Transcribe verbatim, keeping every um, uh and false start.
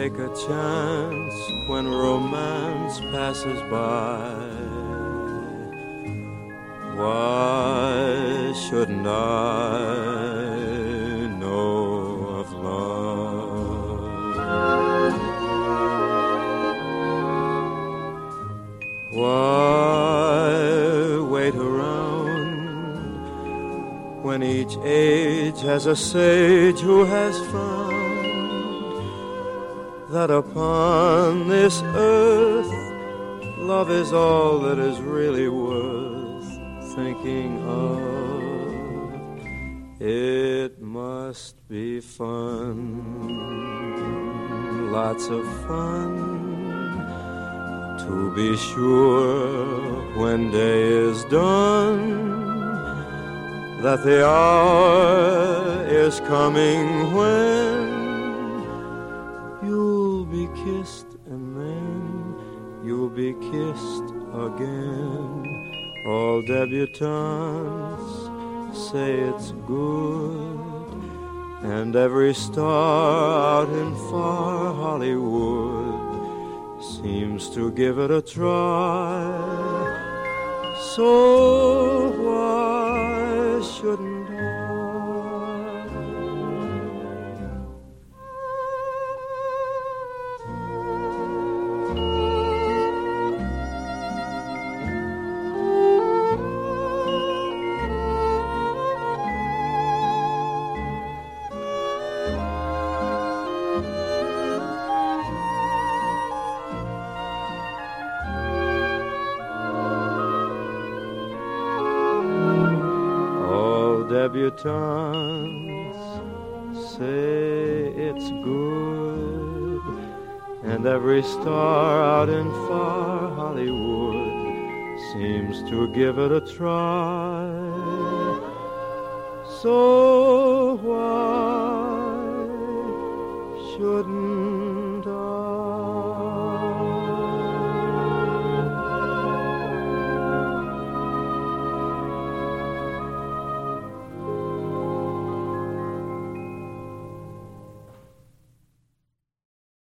take a chance when romance passes by. Why shouldn't I know of love? Why wait around when each age has a sage who has found that upon this earth love is all that is really worth thinking of? It must be fun, lots of fun, to be sure when day is done that the hour is coming when you'll be kissed and then you'll be kissed again. All debutantes say it's good, and every star out in far Hollywood seems to give it a try. So why shouldn't I? Debutantes say it's good, and every star out in far Hollywood seems to give it a try. So